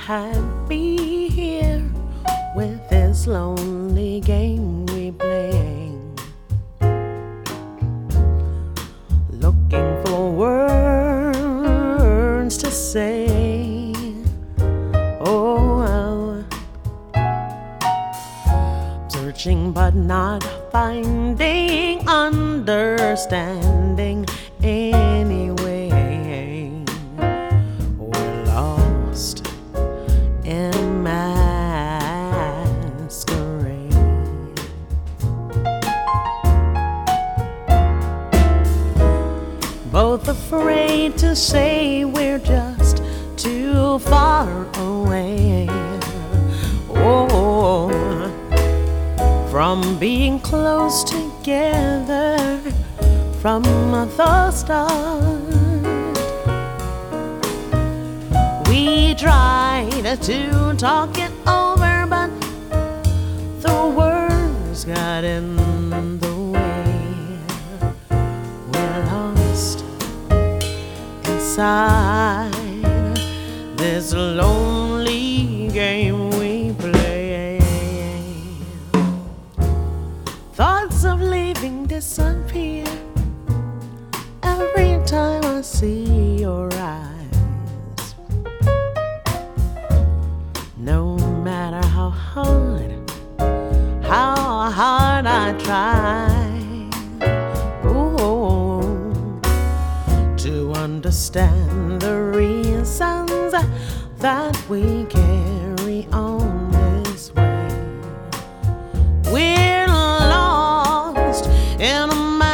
had me here with this lonely game we playing, looking for words to say. Oh, well, searching but not finding understanding anyway. We're lost in masquerade. Both afraid to say we're just too far away. Oh, from being close together from the start. We tried to talk it over, but the words got in the way. We're lost inside this lonely game we play. Thoughts of leaving disappear every time I see your eyes. No matter how hard I try, oh, to understand the reasons that we carry on this way. We're lost in a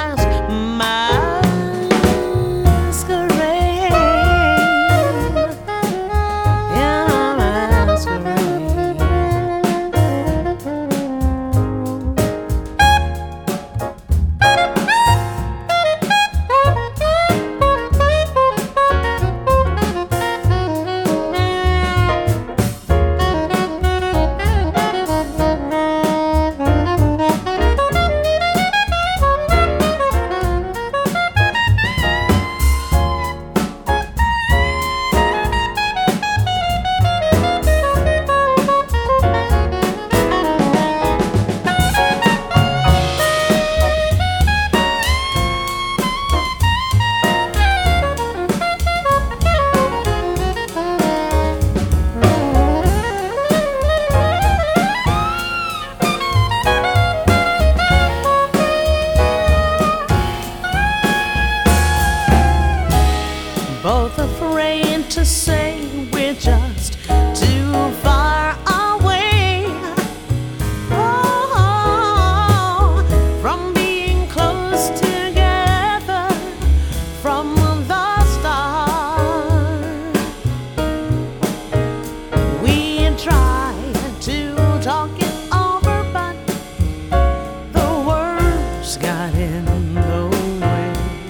both afraid to say we're just too far away. Oh, from being close together from the start. We tried to talk it over, but the words got in the way.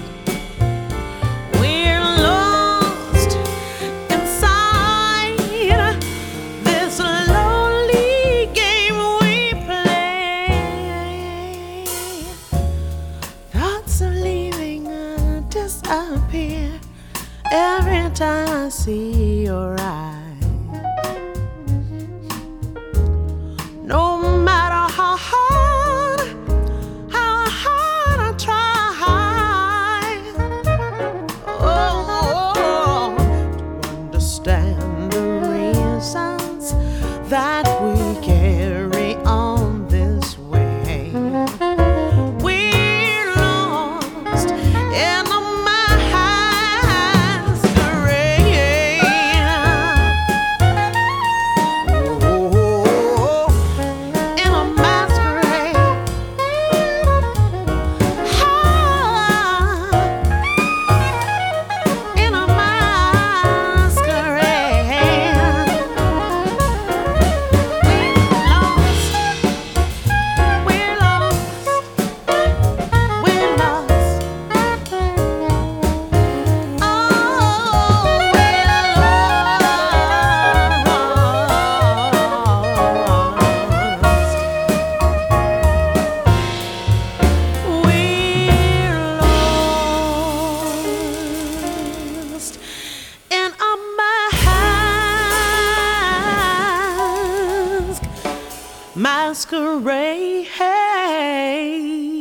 Disappear every time I see your eyes. No matter how hard I try, oh, to understand the reasons that we carry on this way. We're lost in a masquerade.